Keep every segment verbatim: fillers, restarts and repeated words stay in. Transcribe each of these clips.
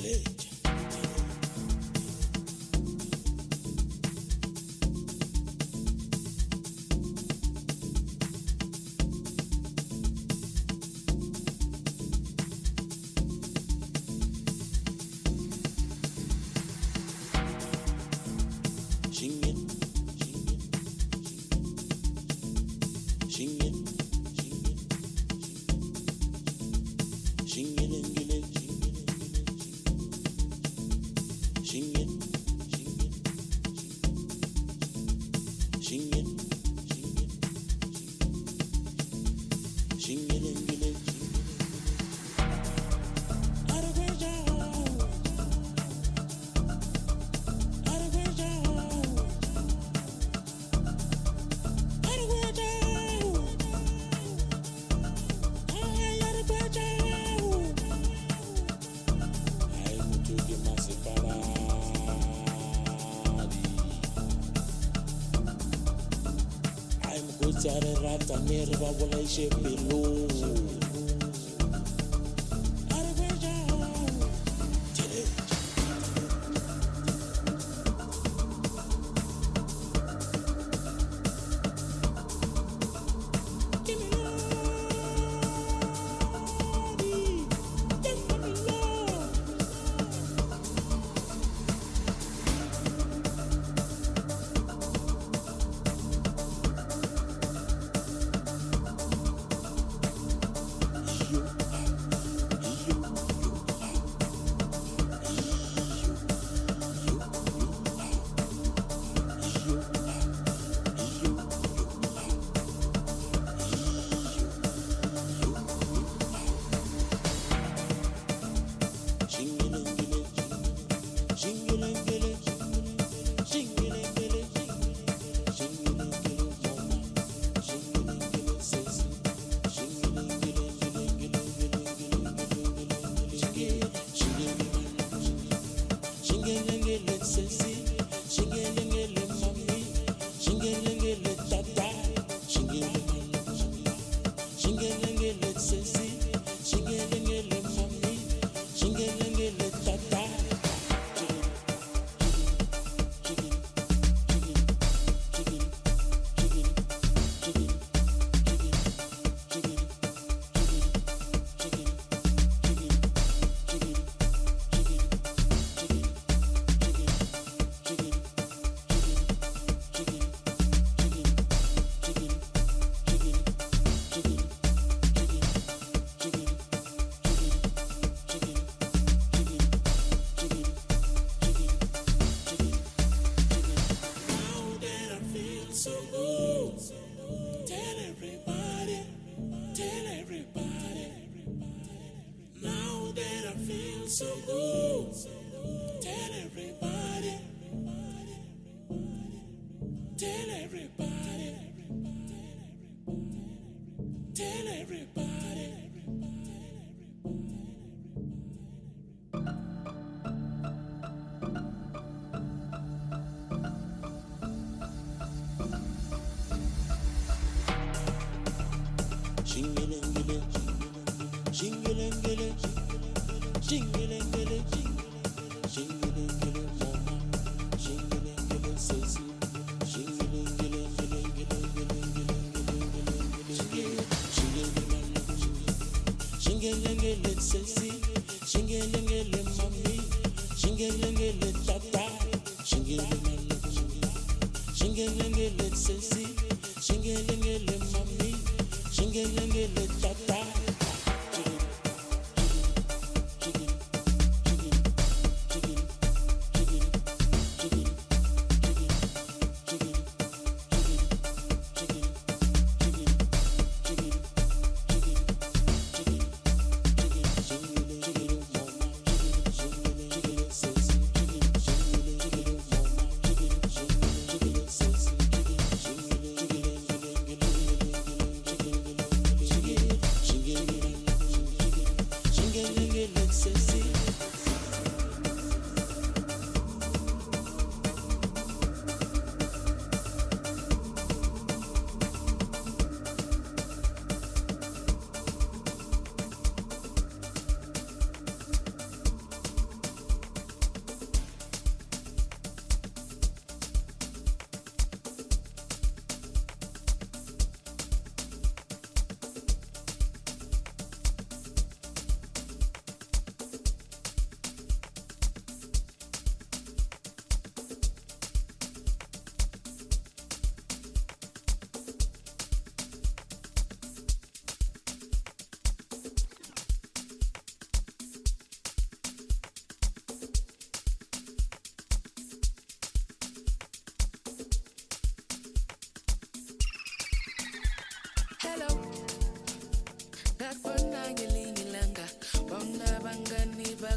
Sing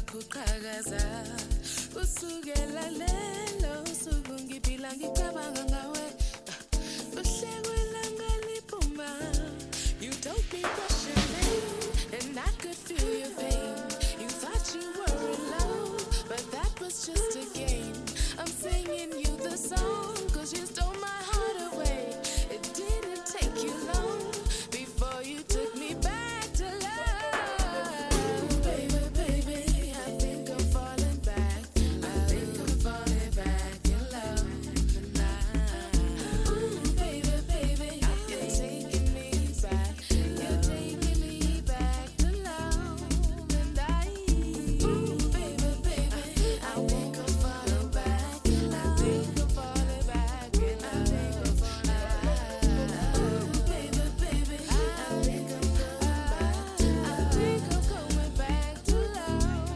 kuqhakaza usukela lelo suku ngiphila ngicabanga ngawe uhlelwelanga liphuma you told me what's your name and I could feel your pain you thought you were alone but that was just a game I'm singing you the song cause you stole my heart away it didn't take you long before you took me back to love ooh, baby, baby I think I'm falling back I think I'm falling back in love tonight ooh, baby, baby you're taking me back you're taking me back to love and I ooh, baby, baby I think I'm falling back I think I'm falling back in love ooh, baby, baby I think I'm going back I think I'm going back to love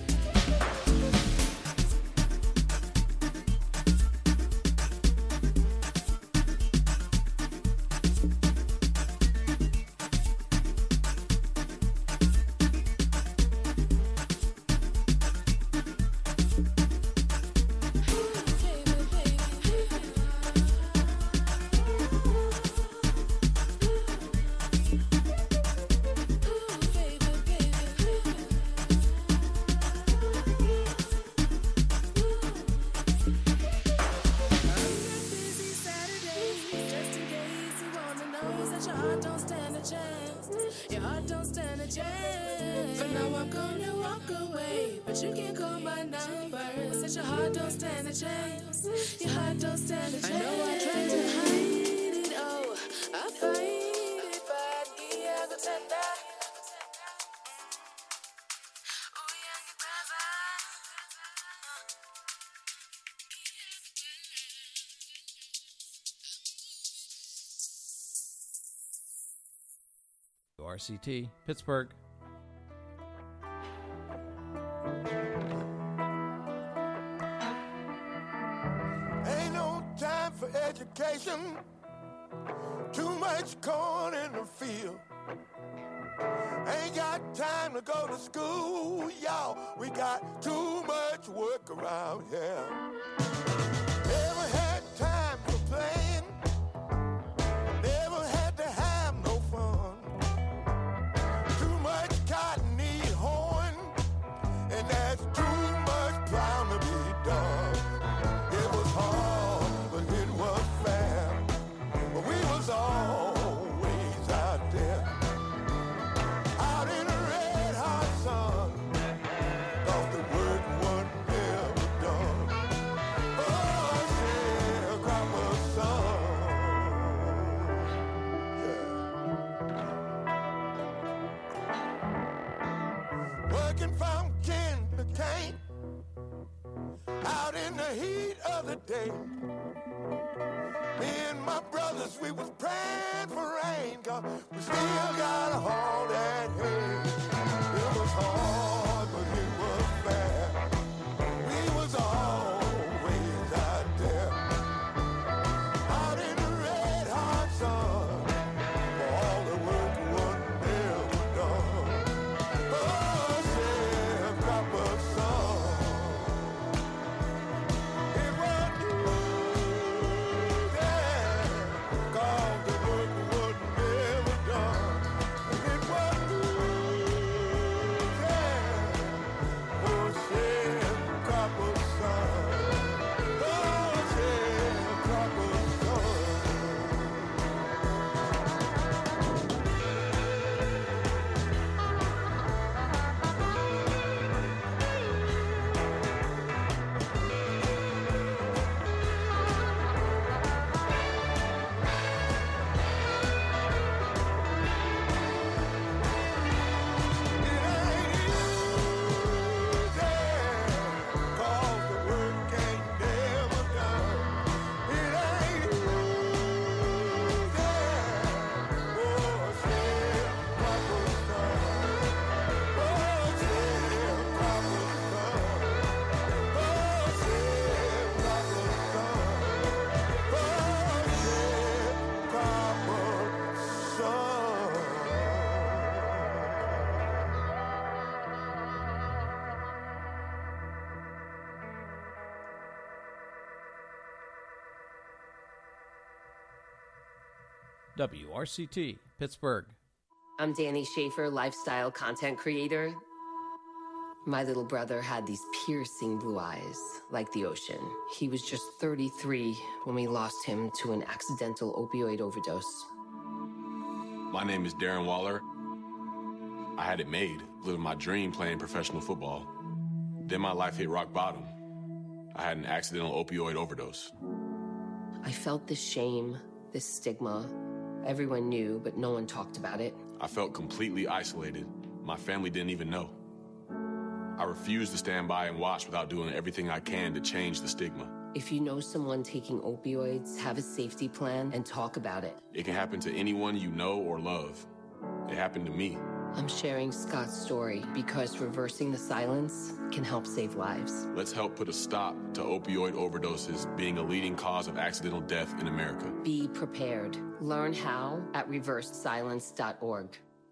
busy Saturdays, just in case you wanna know that your heart don't stand a chance. Your heart don't stand a chance. For now I'm gonna walk away, but you can call my number. Said your heart don't stand a chance. Your heart don't stand a chance. I know I tried to hide it, oh, I fight it, but yeah, I go tender. Oh yeah, you clever. R C T, Pittsburgh. Ain't no time for education. Too much corn in the field. Ain't got time to go to school, y'all. We got too much work around here. Never had time for playing. Never had to have no fun. Too much cotton need hoeing, and that's too much plowing to be done. It was hard, but it was fair. But we was always out there, out in the red hot sun. Thought the work was never done. Oh, sharecropper son. Yeah. Working from kin to cane, out in the heat of the day. Me and my brothers, we was praying for rain, 'cause we still gotta haul that hay. It was hard, but it was fair. We was always out there, out in the red hot sun, for all the work was never done. Oh, sharecropper son. It was easy, 'cause the work was never done. It was easy, W R C T, Pittsburgh. I'm Danny Schaefer, lifestyle content creator. My little brother had these piercing blue eyes, like the ocean. He was just thirty-three when we lost him to an accidental opioid overdose. My name is Darren Waller. I had it made, living my dream playing professional football. Then my life hit rock bottom. I had an accidental opioid overdose. I felt this shame, this stigma. Everyone knew, but no one talked about it. I felt completely isolated. My family didn't even know. I refused to stand by and watch without doing everything I can to change the stigma. If you know someone taking opioids, have a safety plan and talk about it. It can happen to anyone you know or love. It happened to me. I'm sharing Scott's story because reversing the silence can help save lives. Let's help put a stop to opioid overdoses being a leading cause of accidental death in America. Be prepared. Learn how at reverse silence dot org.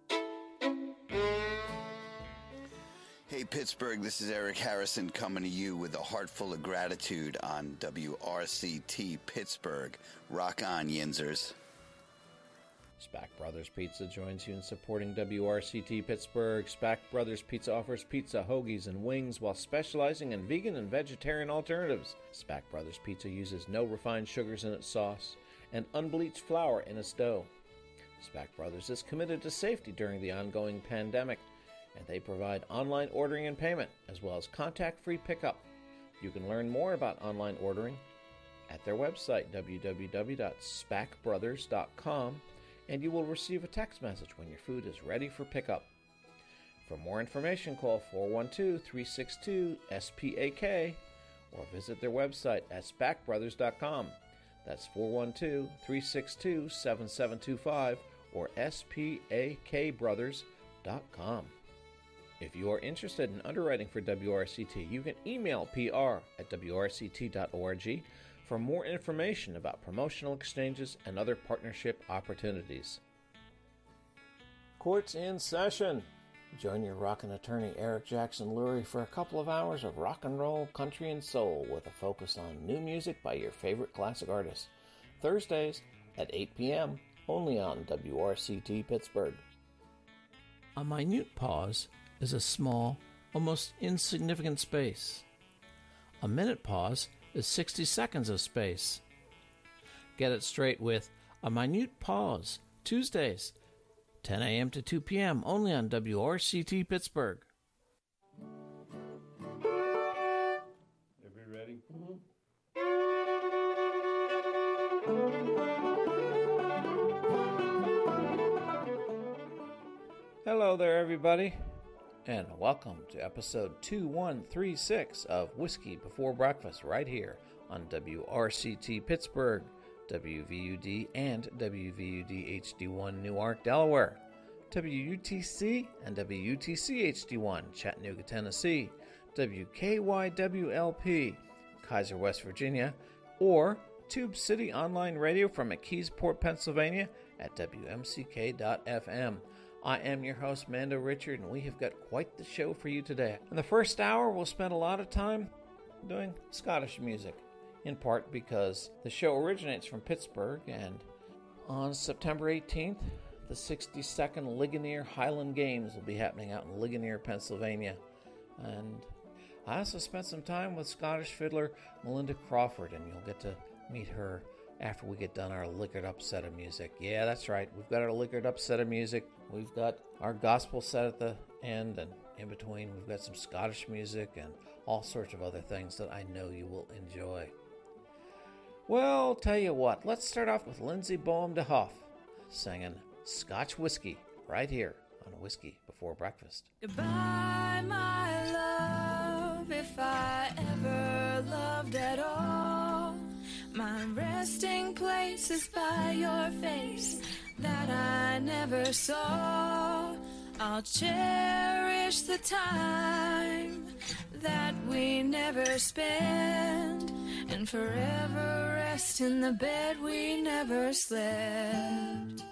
Hey Pittsburgh, this is Eric Harrison coming to you with a heart full of gratitude on W R C T Pittsburgh. Rock on, Yinzers. Spack Brothers Pizza joins you in supporting W R C T Pittsburgh. Spack Brothers Pizza offers pizza, hoagies, and wings while specializing in vegan and vegetarian alternatives. Spack Brothers Pizza uses no refined sugars in its sauce and unbleached flour in its dough. Spack Brothers is committed to safety during the ongoing pandemic, and they provide online ordering and payment, as well as contact-free pickup. You can learn more about online ordering at their website, w w w dot spack brothers dot com, and you will receive a text message when your food is ready for pickup. For more information, call four one two, three six two, S P A K or visit their website at spack brothers dot com. That's four one two, three six two, seven seven two five or S P A K brothers dot com. If you are interested in underwriting for W R C T, you can email P R at w r c t dot org for more information about promotional exchanges and other partnership opportunities. Court's in session. Join your rockin' attorney Eric Jackson Lurie for a couple of hours of rock and roll, country, and soul with a focus on new music by your favorite classic artists. Thursdays at eight p.m. only on W R C T Pittsburgh. A minute pause is a small, almost insignificant space. A minute pause is sixty seconds of space. Get it straight with A Minute Pause, Tuesdays, ten a.m. to two p.m. only on W R C T Pittsburgh. Everybody ready? Mm-hmm. Hello there, everybody, and welcome to episode two one three six of Whiskey Before Breakfast right here on W R C T Pittsburgh, W V U D, and W V U D H D one Newark, Delaware, W U T C and W U T C H D one Chattanooga, Tennessee, W K Y W L P Kaiser, West Virginia, or Tube City Online Radio from McKeesport, Pennsylvania at W M C K dot F M. I am your host, Mando Richard, and we have got quite the show for you today. In the first hour, we'll spend a lot of time doing Scottish music, in part because the show originates from Pittsburgh, and on September eighteenth, the sixty-second Ligonier Highland Games will be happening out in Ligonier, Pennsylvania. And I also spent some time with Scottish fiddler Melinda Crawford, and you'll get to meet her after we get done our liquored up set of music. Yeah, that's right. We've got our liquored up set of music. We've got our gospel set at the end, and in between we've got some Scottish music and all sorts of other things that I know you will enjoy. Well, tell you what, let's start off with Lindsay Boehm de Hoff singing Scotch Whiskey right here on Whiskey Before Breakfast. Goodbye, my love, if I ever loved at all. My resting place is by your face that I never saw. I'll cherish the time that we never spent, and forever rest in the bed we never slept.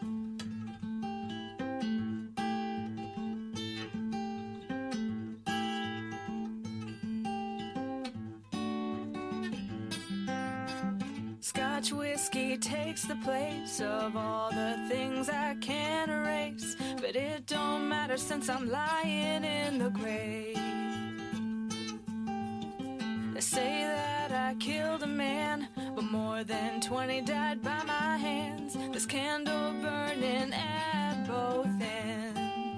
Scotch whiskey takes the place of all the things I can't erase. But it don't matter since I'm lying in the grave. They say that I killed a man, but more than twenty died by my hands. This candle burning at both ends.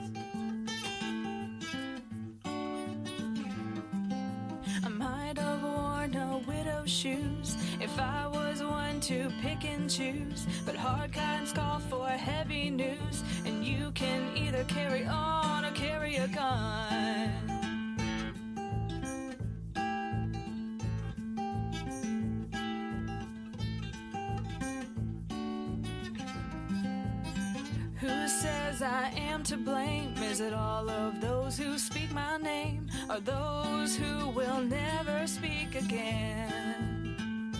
I might have worn a widow's shoes if I was one to pick and choose, but hard kinds call for heavy news, and you can either carry on or carry a gun. Who says I am to blame? Is it all of those who speak my name, or those who will never speak again?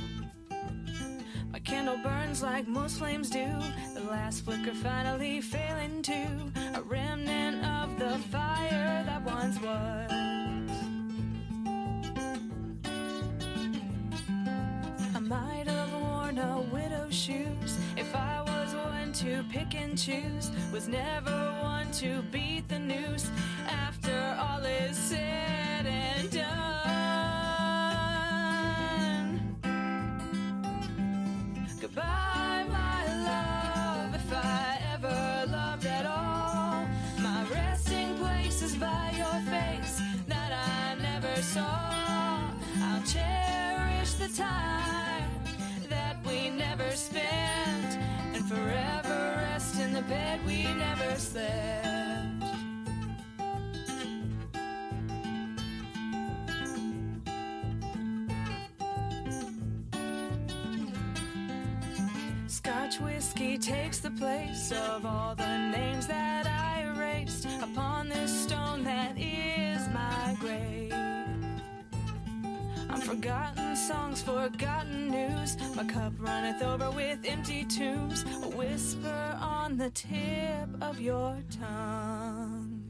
My candle burns like most flames do, the last flicker finally failing to a remnant of the fire that once was. I might have worn a widow's shoes if I was one to pick and choose, was never one to beat the noose after all is said and done. Goodbye, my love, if I ever loved at all. My resting place is by your face that I never saw. I'll cherish the time that we never spent, and forever rest in the bed we never slept. Scotch whiskey takes the place of all the names that I erased upon this stone that is my grave. I'm forgotten songs, forgotten news. My cup runneth over with empty tombs. A whisper on the tip of your tongue.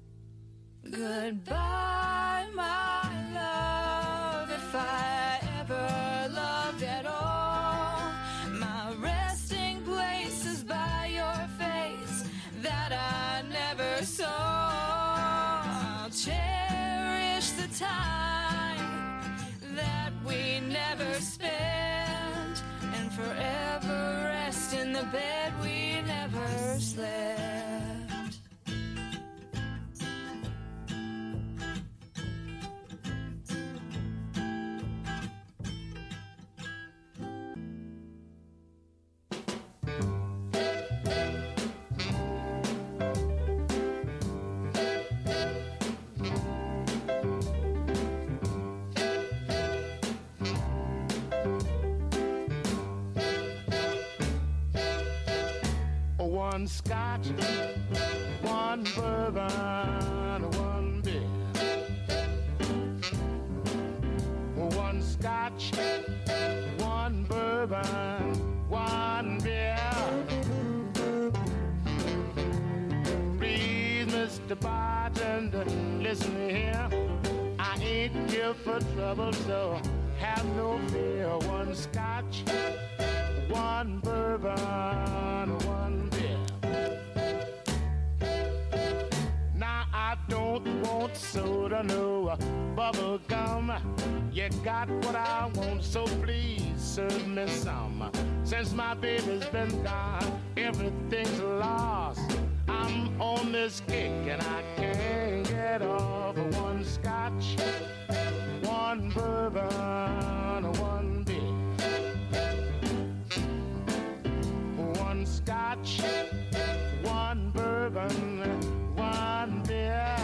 Goodbye, my love, if I ever loved at all. My resting place is by your face that I never saw. I'll cherish the time that we never spent, and forever rest in the bed we never slept. One scotch, one bourbon, one beer. One scotch, one bourbon, one beer. Please, Mister Bartender, listen here. I ain't here for trouble, so have no fear. One scotch, one bourbon, one beer. Now I don't want soda, no bubble gum. You got what I want, so please serve me some. Since my baby's been gone, everything's lost. I'm on this kick and I can't get off. One scotch, one bourbon, one beer. One scotch, one bourbon, one beer.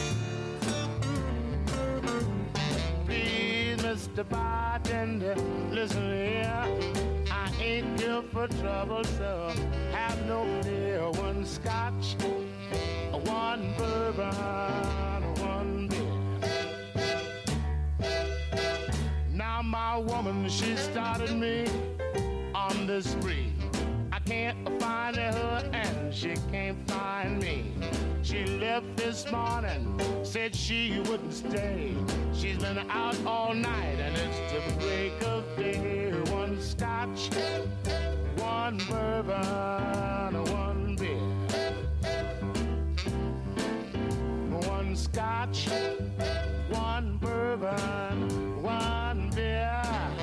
Please, Mister Bartender, listen here. I ain't here for trouble, so have no fear. One scotch, one bourbon, one beer. Now my woman, she started me on this spree. I can't find her and she can't find me. She left this morning, said she wouldn't stay. She's been out all night and it's the break of day. One scotch, one bourbon, one beer. One scotch, one bourbon, one beer.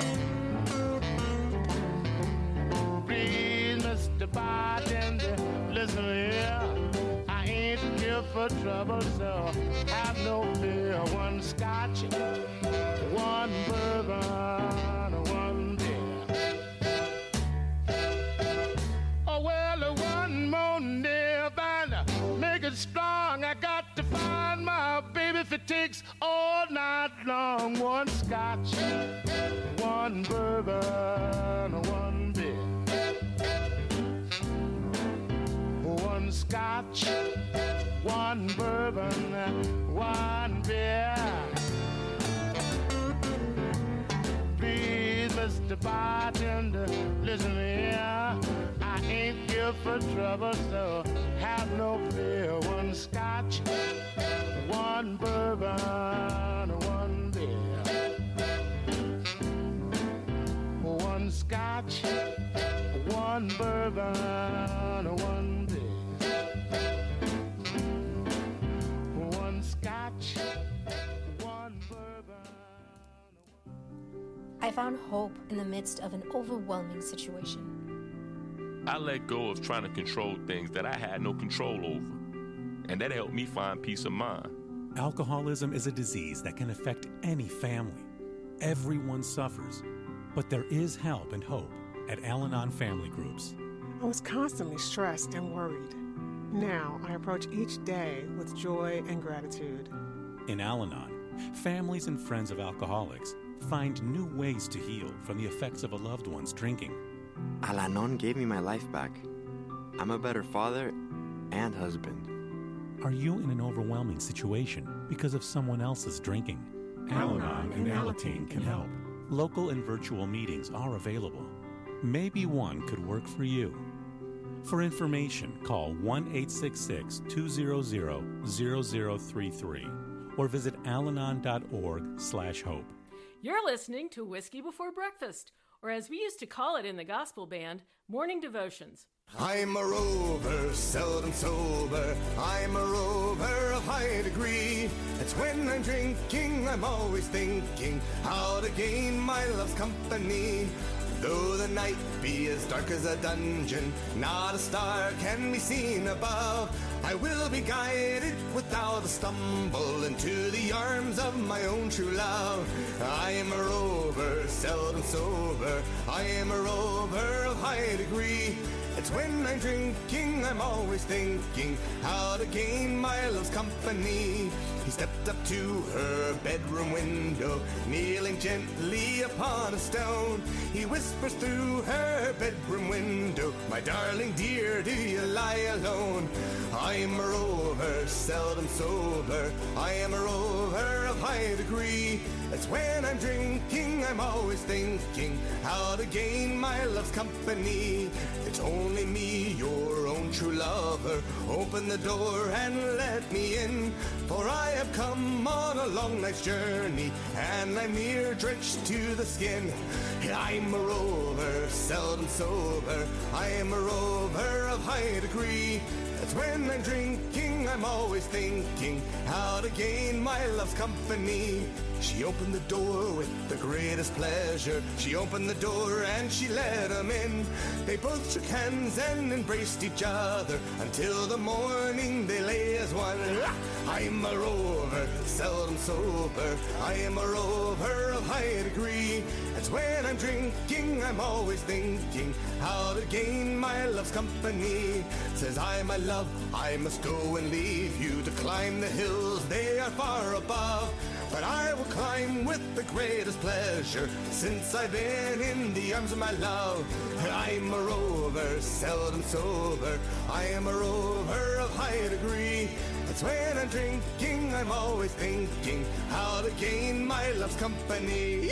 Please, Mister Bartender, listen here. I ain't here for trouble, so have no fear. One scotch, one bourbon, one beer. Oh, well, one more day, and make it strong. I got to find my baby if it takes all night long. One scotch, one bourbon, one beer. One scotch, one bourbon, one beer. Please, Mister Bartender, listen here. I ain't here for trouble, so have no fear. One scotch, one bourbon, one beer. One scotch, one bourbon, one beer. One scotch, one bourbon. I found hope in the midst of an overwhelming situation. I let go of trying to control things that I had no control over, and that helped me find peace of mind. Alcoholism is a disease that can affect any family. Everyone suffers, but there is help and hope at Al-Anon Family Groups. I was constantly stressed and worried. Now I approach each day with joy and gratitude. In Al-Anon, families and friends of alcoholics find new ways to heal from the effects of a loved one's drinking. Al-Anon gave me my life back. I'm a better father and husband. Are you in an overwhelming situation because of someone else's drinking? Al-Anon and Alateen can help. Local and virtual meetings are available. Maybe one could work for you. For information, call one eight six six, two zero zero, zero zero three three or visit alanon dot org slash hope. You're listening to Whiskey Before Breakfast, or as we used to call it in the gospel band, morning devotions. I'm a rover, seldom sober. I'm a rover of high degree. It's when I'm drinking, I'm always thinking how to gain my love's company. Though the night be as dark as a dungeon, not a star can be seen above. I will be guided without a stumble into the arms of my own true love. I am a rover, seldom sober. I am a rover of high degree. It's when I'm drinking, I'm always thinking how to gain my love's company. He stepped up to her bedroom window, kneeling gently upon a stone. He whispers through her bedroom window, my darling dear, do you lie alone? I am a rover, seldom sober. I am a rover of high degree. It's when I'm drinking, I'm always thinking how to gain my love's company. It's only me, your own true lover. Open the door and let me in, for I have come on a long night's journey, and I'm near drenched to the skin. I'm a rover, seldom sober. I am a rover of high degree. It's when I'm drinking, I'm always thinking how to gain my love's company. She opened the door with the greatest pleasure. She opened the door and she let him in. They both shook hands and embraced each other until the morning they lay as one. I'm a rover, seldom sober. I am a rover of high degree. It's when I'm drinking, I'm always thinking how to gain my love's company. Says I, my love, I must go and leave you to climb the hills, they are far above. But I will climb with the greatest pleasure, since I've been in the arms of my love. I'm a rover, seldom sober. I am a rover of high degree. It's when I'm drinking, I'm always thinking how to gain my love's company.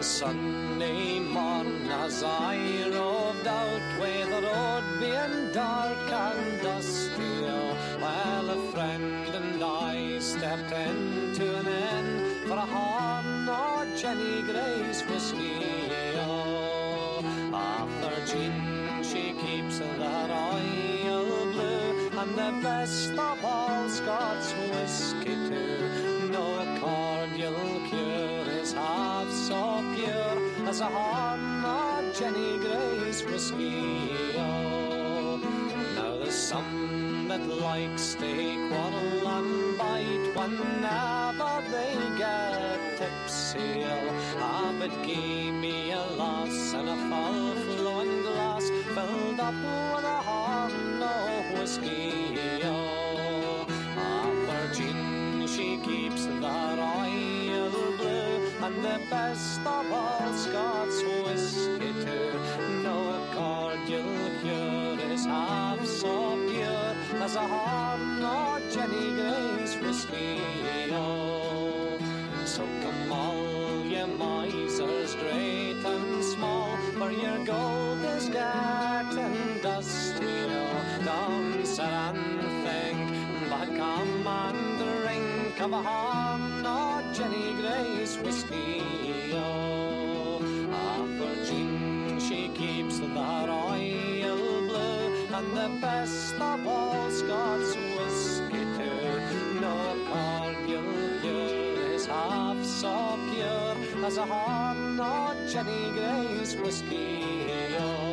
Sunday morn as I roved out with the road being dark and dusty, well, a friend and I stepped into an inn for a horn of Jenny Gray's whiskey. Oh, after Jean, she keeps that Royal Blue and the best of all Scots whiskey too. No cordial cure is half so pure as a horn of Jenny Gray's whiskey. Oh, now there's some that likes to quarrel and bite whenever they get tipsy. Ah, but give me a lass and a full flowing glass filled up with a horn of whiskey. Oh, ah, Virgin, she keeps the Royal Blue and the best of all Scots whiskey too. No cordial cure is half so pure as a horn of Jenny Gray's whiskey. Oh, so come all ye misers, great and small, for your gold is getting dusty. Oh, don't sit and think, but come and drink of a horn of Jenny Gray's whiskey. Oh, ah, Virgin, she keeps the Royal Blue and the best of all Scots whiskey too. No cordial cure is half so pure as a horn of Jenny Gray's whiskey. Oh.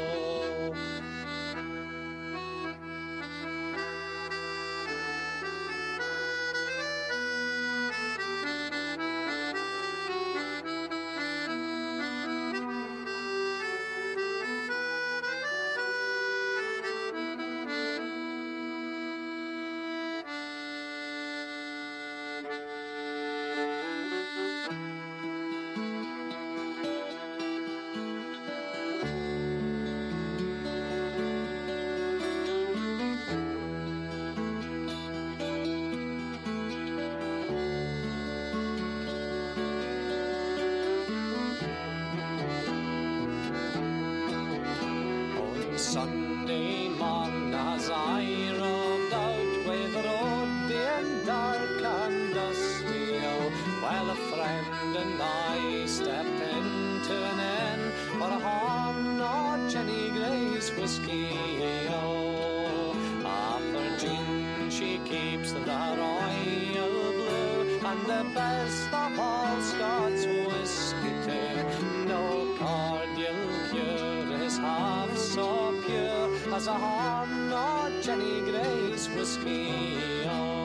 Sunday morn as I roved out with the road being dark and dusty, oh, while a friend and I stepped into an inn for a horn of Jenny Gray's whiskey. Oh, ah, Virgin, she keeps the Royal Blue and the best of all Scots whiskey too. No cordial cure is half so pure as a horn of Jenny Gray's whiskey. Oh.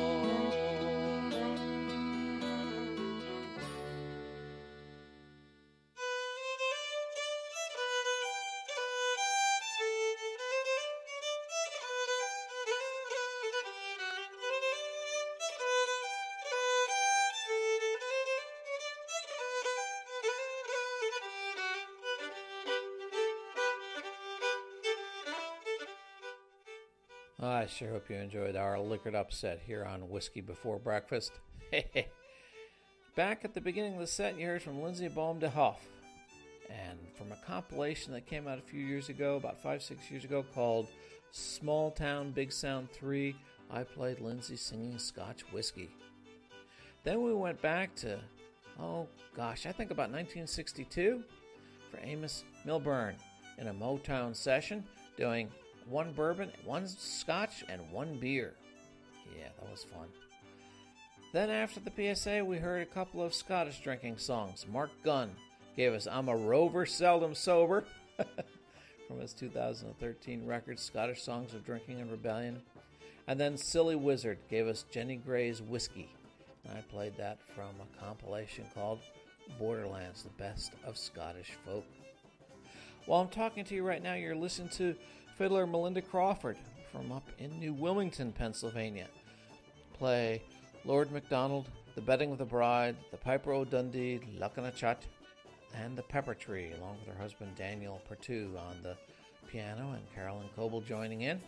I sure hope you enjoyed our liquored upset here on Whiskey Before Breakfast. Back at the beginning of the set, you heard from Lindsey Bohm de Hoff, and from a compilation that came out a few years ago, about five, six years ago, called Small Town Big Sound three, I played Lindsey singing Scotch Whiskey. Then we went back to, oh gosh, I think about nineteen sixty-two for Amos Milburn in a Motown session, doing one bourbon, one scotch, and one beer. Yeah, that was fun. Then after the P S A, we heard a couple of Scottish drinking songs. Mark Gunn gave us I'm a Rover, Seldom Sober from his two thousand thirteen record, Scottish Songs of Drinking and Rebellion. And then Silly Wizard gave us Jenny Gray's Whiskey. And I played that from a compilation called Borderlands, the Best of Scottish Folk. While I'm talking to you right now, you're listening to fiddler Melinda Crawford from up in New Wilmington, Pennsylvania. Play Lord MacDonald, The Betting of the Bride, The Piper o' Dundee, Lucknochut, and The Pepper Tree, along with her husband Daniel Pertu on the piano and Carolyn Coble joining in.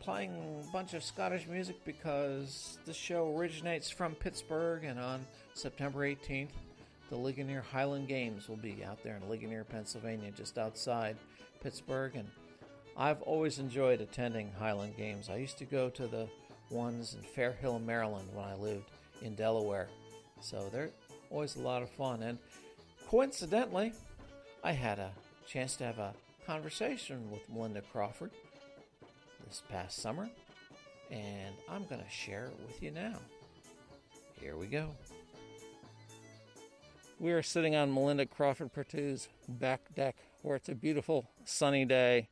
playing a bunch of Scottish music because the show originates from Pittsburgh, and on September eighteenth, the Ligonier Highland Games will be out there in Ligonier, Pennsylvania, just outside Pittsburgh, and I've always enjoyed attending Highland Games. I used to go to the ones in Fair Hill, Maryland when I lived in Delaware, so they're always a lot of fun, and coincidentally, I had a chance to have a conversation with Melinda Crawford this past summer, and I'm going to share it with you now. Here we go. We are sitting on Melinda Crawford Pertut's back deck where it's a beautiful sunny day,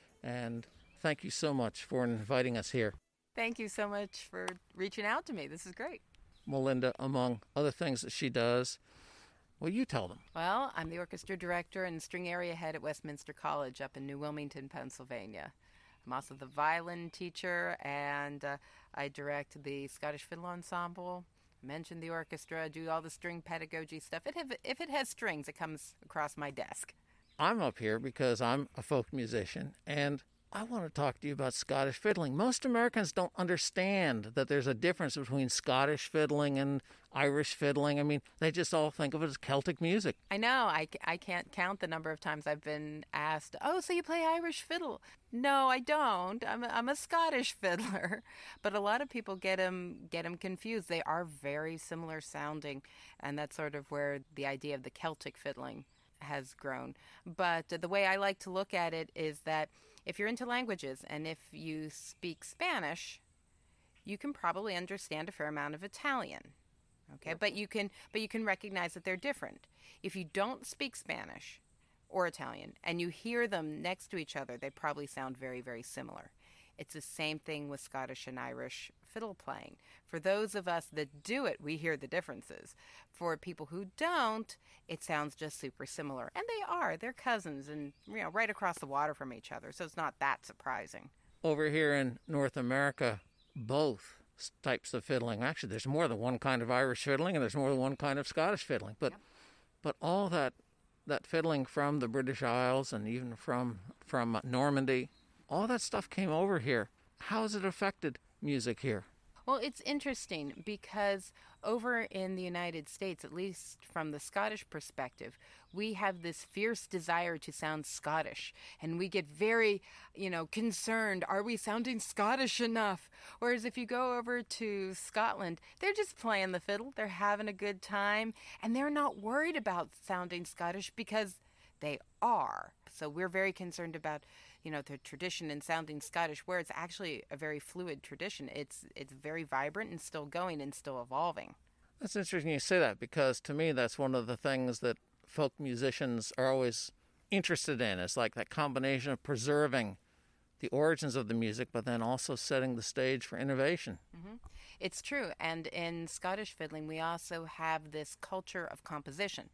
and thank you so much for inviting us here. Thank you so much for reaching out to me. This is great. Melinda, among other things that she does, well, you tell them. Well, I'm the orchestra director and string area head at Westminster College up in New Wilmington, Pennsylvania. I'm also the violin teacher, and uh, I direct the Scottish Fiddle Ensemble. I mentioned the orchestra, do all the string pedagogy stuff. It have, if it has strings, it comes across my desk. I'm up here because I'm a folk musician, and I want to talk to you about Scottish fiddling. Most Americans don't understand that there's a difference between Scottish fiddling and Irish fiddling. I mean, they just all think of it as Celtic music. I know. I, I can't count the number of times I've been asked, oh, so you play Irish fiddle? No, I don't. I'm a, I'm a Scottish fiddler. But a lot of people get them, get them confused. They are very similar sounding, and that's sort of where the idea of the Celtic fiddling has grown. But the way I like to look at it is that if you're into languages and if you speak Spanish, you can probably understand a fair amount of Italian. Okay, but you can but you can recognize that they're different. If you don't speak Spanish or Italian and you hear them next to each other, they probably sound very, very similar. It's the same thing with Scottish and Irish fiddle playing. For those of us that do it, we hear the differences. For people who don't, it sounds just super similar. And they are. They're cousins and, you know, right across the water from each other, so it's not that surprising. Over here in North America, both types of fiddling. Actually, there's more than one kind of Irish fiddling and there's more than one kind of Scottish fiddling. But yep. but all that that fiddling from the British Isles and even from from Normandy, all that stuff came over here. How has it affected music here? Well, it's interesting because over in the United States, at least from the Scottish perspective, we have this fierce desire to sound Scottish. And we get very, you know, concerned. Are we sounding Scottish enough? Whereas if you go over to Scotland, they're just playing the fiddle. They're having a good time. And they're not worried about sounding Scottish because they are. So we're very concerned about, you know, the tradition and sounding Scottish, where it's actually a very fluid tradition. It's it's very vibrant and still going and still evolving. That's interesting you say that, because to me that's one of the things that folk musicians are always interested in. It's like that combination of preserving the origins of the music, but then also setting the stage for innovation. Mm-hmm. It's true. And in Scottish fiddling, we also have this culture of composition.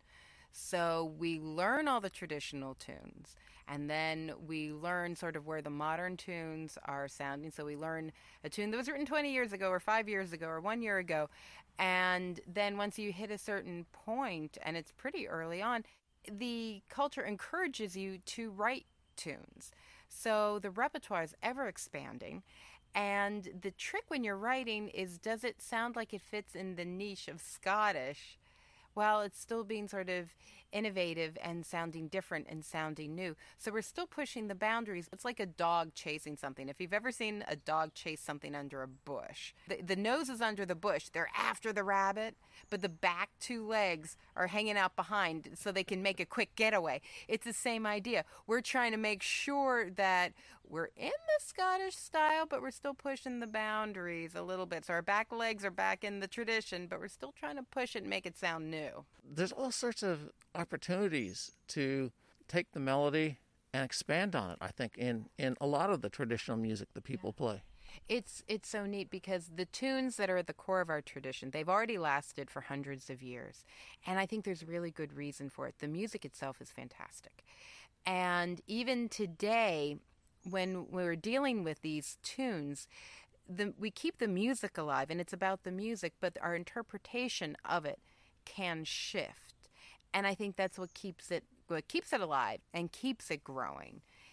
So we learn all the traditional tunes, and then we learn sort of where the modern tunes are sounding. So we learn a tune that was written twenty years ago or five years ago or one year ago. And then once you hit a certain point, and it's pretty early on, the culture encourages you to write tunes. So the repertoire is ever expanding. And the trick when you're writing is, does it sound like it fits in the niche of Scottish while it's still being sort of innovative and sounding different and sounding new? So we're still pushing the boundaries. It's like a dog chasing something. If you've ever seen a dog chase something under a bush, the, the nose is under the bush. They're after the rabbit, but the back two legs are hanging out behind so they can make a quick getaway. It's the same idea. We're trying to make sure that we're in the Scottish style, but we're still pushing the boundaries a little bit. So our back legs are back in the tradition, but we're still trying to push it and make it sound new. There's all sorts of opportunities to take the melody and expand on it, I think, in, in a lot of the traditional music that people yeah. play. It's it's so neat because the tunes that are at the core of our tradition, they've already lasted for hundreds of years. And I think there's really good reason for it. The music itself is fantastic. And even today, when we're dealing with these tunes, the, we keep the music alive, and it's about the music, but our interpretation of it can shift. And I think that's what keeps it what keeps it alive and keeps it growing,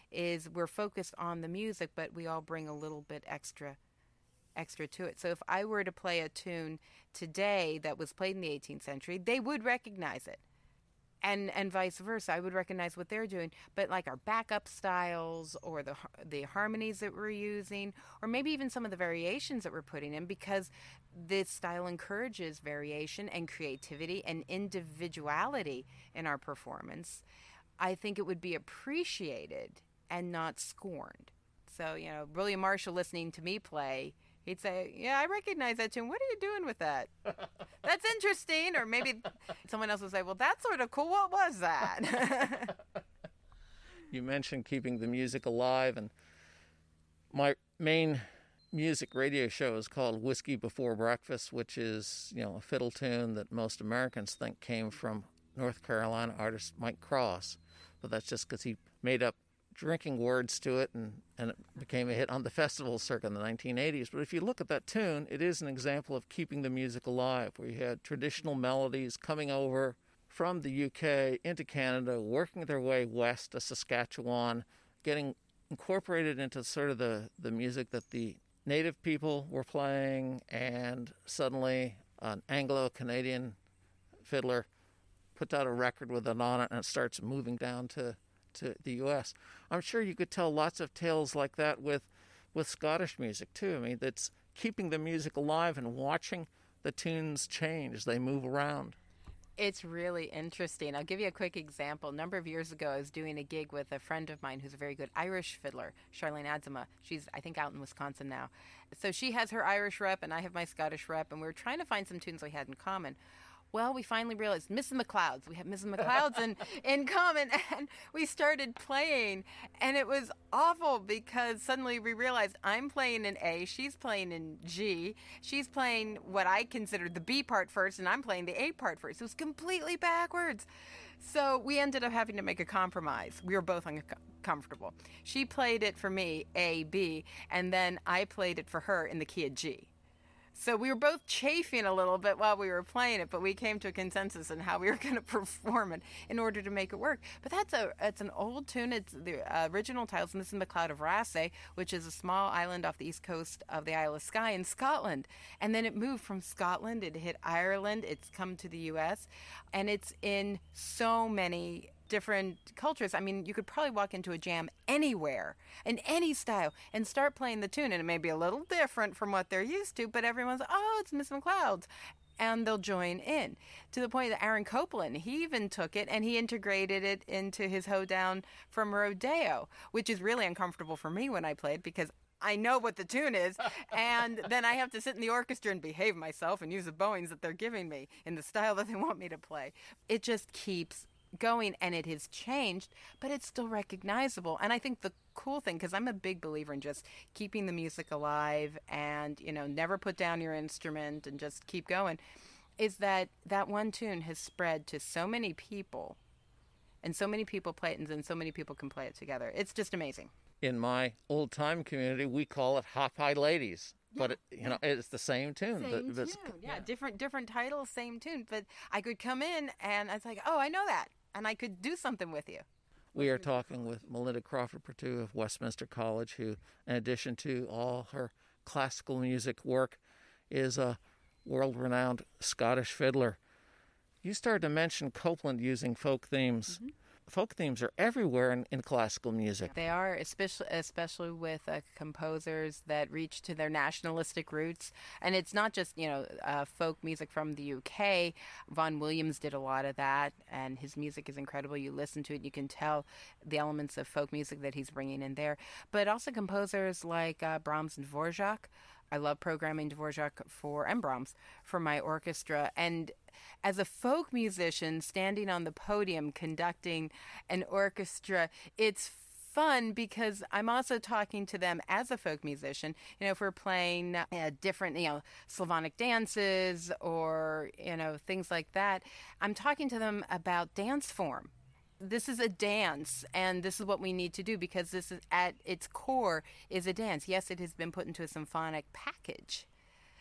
is we're focused on the music, but we all bring a little bit extra extra to it. So if I were to play a tune today that was played in the eighteenth century, they would recognize it. And and vice versa, I would recognize what they're doing. But like our backup styles or the the harmonies that we're using, or maybe even some of the variations that we're putting in, because this style encourages variation and creativity and individuality in our performance, I think it would be appreciated and not scorned. So, you know, William Marshall listening to me play, he'd say, yeah, I recognize that tune. What are you doing with that? That's interesting. Or maybe someone else would say, well, that's sort of cool. What was that? You mentioned keeping the music alive, and my main music radio show is called Whiskey Before Breakfast, which is, you know, a fiddle tune that most Americans think came from North Carolina artist Mike Cross. But that's just because he made up drinking words to it, and, and it became a hit on the festival circuit in the nineteen eighties. But if you look at that tune, it is an example of keeping the music alive, where you had traditional melodies coming over from the U K into Canada, working their way west to Saskatchewan, getting incorporated into sort of the, the music that the native people were playing, and suddenly an Anglo-Canadian fiddler puts out a record with it on it, and it starts moving down to to the U S. I'm sure you could tell lots of tales like that with with Scottish music too. I mean, that's keeping the music alive and watching the tunes change as they move around. It's really interesting. I'll give you a quick example. A number of years ago, I was doing a gig with a friend of mine who's a very good Irish fiddler, Charlene Adzema. She's, I think, out in Wisconsin now. So she has her Irish rep, and I have my Scottish rep, and we were trying to find some tunes we had in common. Well, we finally realized Missus McLeod's. We have Missus McLeod's in, in common, and we started playing, and it was awful because suddenly we realized I'm playing in A, she's playing in G, she's playing what I considered the B part first, and I'm playing the A part first. It was completely backwards. So we ended up having to make a compromise. We were both uncomfortable. She played it for me, A, B, and then I played it for her in the key of G. So we were both chafing a little bit while we were playing it, but we came to a consensus on how we were going to perform it in order to make it work. But that's a it's an old tune. It's the uh, original titles, Missus McLeod of Raasay, which is a small island off the east coast of the Isle of Skye in Scotland. And then it moved from Scotland, it hit Ireland, it's come to the U S, and it's in so many different cultures. I mean, you could probably walk into a jam anywhere, in any style, and start playing the tune, and it may be a little different from what they're used to, but everyone's, oh, it's Miss McLeod's, and they'll join in. To the point that Aaron Copland, he even took it, and he integrated it into his hoedown from Rodeo, which is really uncomfortable for me when I played, because I know what the tune is, and then I have to sit in the orchestra and behave myself and use the bowings that they're giving me in the style that they want me to play. It just keeps going, and it has changed, but it's still recognizable. And I think the cool thing, because I'm a big believer in just keeping the music alive and, you know, never put down your instrument and just keep going, is that that one tune has spread to so many people, and so many people play it, and then so many people can play it together. It's just amazing. In my old-time community, we call it Hop High Ladies. But, it, you know, it's the same tune. Same but, tune, yeah. yeah. Different different titles, same tune. But I could come in, and I was like, oh, I know that. And I could do something with you. We are talking with Melinda Crawford-Perttu of Westminster College, who, in addition to all her classical music work, is a world-renowned Scottish fiddler. You started to mention Copland using folk themes. Mm-hmm. Folk themes are everywhere in, in classical music. They are, especially especially with uh, composers that reach to their nationalistic roots. And it's not just, you know, uh, folk music from the U K. Vaughan Williams did a lot of that, and his music is incredible. You listen to it, you can tell the elements of folk music that he's bringing in there. But also composers like uh, Brahms and Dvorak. I love programming Dvorak for and Brahms for my orchestra. And as a folk musician standing on the podium conducting an orchestra, it's fun because I'm also talking to them as a folk musician. You know, if we're playing uh, different, you know, Slavonic dances or, you know, things like that, I'm talking to them about dance form. This is a dance, and this is what we need to do because this is at its core is a dance. Yes, it has been put into a symphonic package,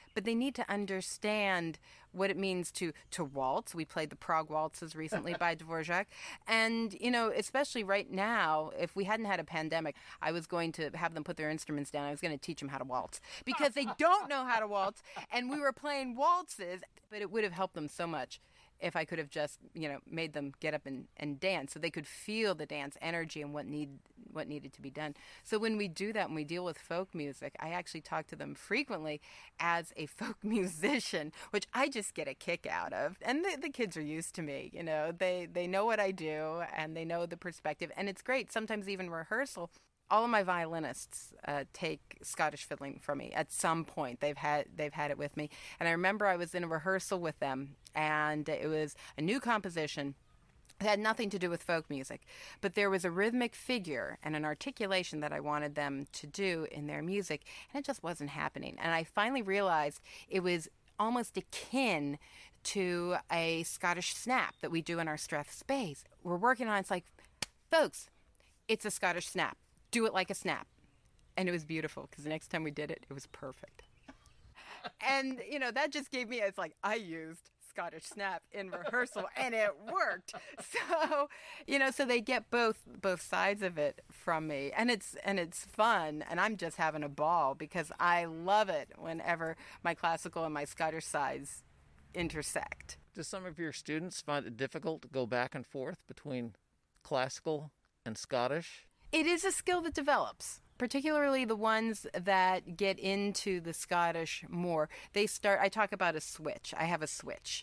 but they need to understand what it means to to waltz. We played the Prague waltzes recently by Dvorak. And, you know, especially right now, if we hadn't had a pandemic, I was going to have them put their instruments down. I was going to teach them how to waltz because they don't know how to waltz. And we were playing waltzes, but it would have helped them so much if I could have just, you know, made them get up and, and dance so they could feel the dance energy and what need what needed to be done. So when we do that, when we deal with folk music, I actually talk to them frequently as a folk musician, which I just get a kick out of. And the, the kids are used to me, you know, they, they know what I do and they know the perspective. And it's great. Sometimes even rehearsal, all of my violinists uh, take Scottish fiddling from me at some point. They've had they've had it with me. And I remember I was in a rehearsal with them, and it was a new composition. It had nothing to do with folk music, but there was a rhythmic figure and an articulation that I wanted them to do in their music, and it just wasn't happening. And I finally realized it was almost akin to a Scottish snap that we do in our Strath Space. We're working on it. It's like, folks, it's a Scottish snap. Do it like a snap. And it was beautiful because the next time we did it, it was perfect. And, you know, that just gave me, it's like I used Scottish snap in rehearsal and it worked. So, you know, so they get both both sides of it from me. And it's and it's fun. And I'm just having a ball because I love it whenever my classical and my Scottish sides intersect. Do some of your students find it difficult to go back and forth between classical and Scottish? It is a skill that develops, particularly the ones that get into the Scottish more. They start, I talk about a switch. I have a switch.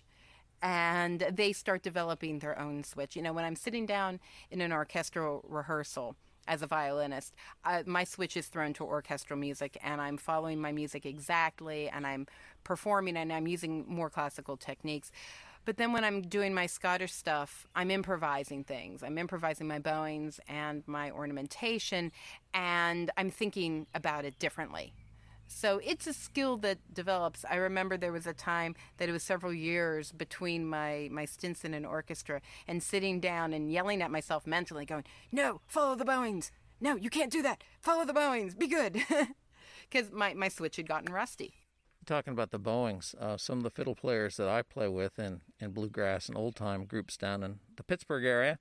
And they start developing their own switch. You know, when I'm sitting down in an orchestral rehearsal as a violinist, uh, my switch is thrown to orchestral music, and I'm following my music exactly, and I'm performing, and I'm using more classical techniques. But then when I'm doing my Scottish stuff, I'm improvising things. I'm improvising my bowings and my ornamentation, and I'm thinking about it differently. So it's a skill that develops. I remember there was a time that it was several years between my, my stints in an orchestra and sitting down and yelling at myself mentally, going, no, follow the bowings. No, you can't do that. Follow the bowings. Be good. Because my, my switch had gotten rusty. Talking about the bowings, uh, some of the fiddle players that I play with in, in bluegrass and old-time groups down in the Pittsburgh area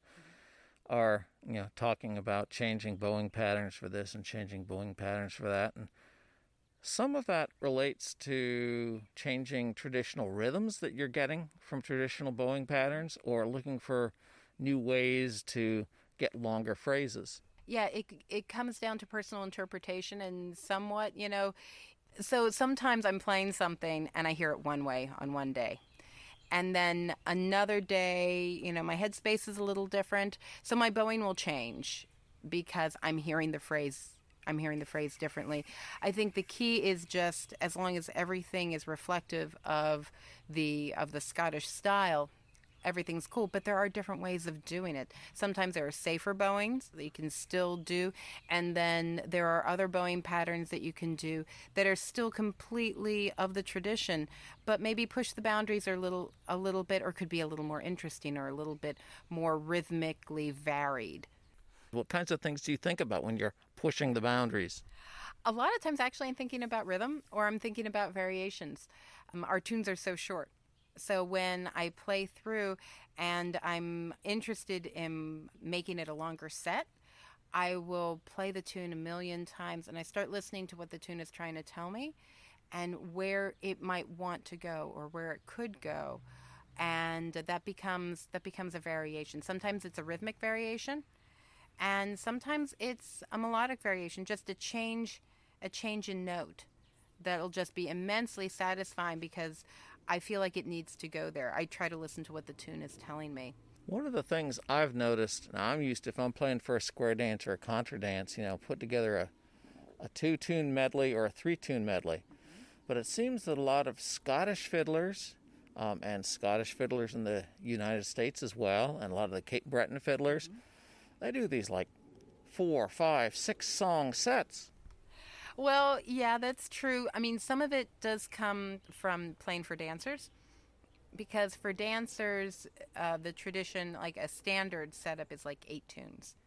are, you know, talking about changing bowing patterns for this and changing bowing patterns for that. And some of that relates to changing traditional rhythms that you're getting from traditional bowing patterns or looking for new ways to get longer phrases. Yeah, it it comes down to personal interpretation and somewhat, you know, so sometimes I'm playing something and I hear it one way on one day. And then another day, you know, my headspace is a little different. So my bowing will change because I'm hearing the phrase I'm hearing the phrase differently. I think the key is just as long as everything is reflective of the of the Scottish style, everything's cool. But there are different ways of doing it. Sometimes there are safer bowings that you can still do, and then there are other bowing patterns that you can do that are still completely of the tradition, but maybe push the boundaries a little a little bit, or could be a little more interesting or a little bit more rhythmically varied. What kinds of things do you think about when you're pushing the boundaries? A lot of times, actually, I'm thinking about rhythm or I'm thinking about variations. Um, our tunes are so short. So when I play through and I'm interested in making it a longer set, I will play the tune a million times and I start listening to what the tune is trying to tell me and where it might want to go or where it could go. And that becomes that becomes a variation. Sometimes it's a rhythmic variation. And sometimes it's a melodic variation, just a change, a change in note that'll just be immensely satisfying because I feel like it needs to go there. I try to listen to what the tune is telling me. One of the things I've noticed, now I'm used to, if I'm playing for a square dance or a contra dance, you know, put together a, a two-tune medley or a three-tune medley. But it seems that a lot of Scottish fiddlers, um, and Scottish fiddlers in the United States as well, and a lot of the Cape Breton fiddlers, mm-hmm. they do these like four, five, six song sets. Well, yeah, that's true. I mean, some of it does come from playing for dancers, because for dancers, uh, the tradition, like a standard setup is like eight tunes,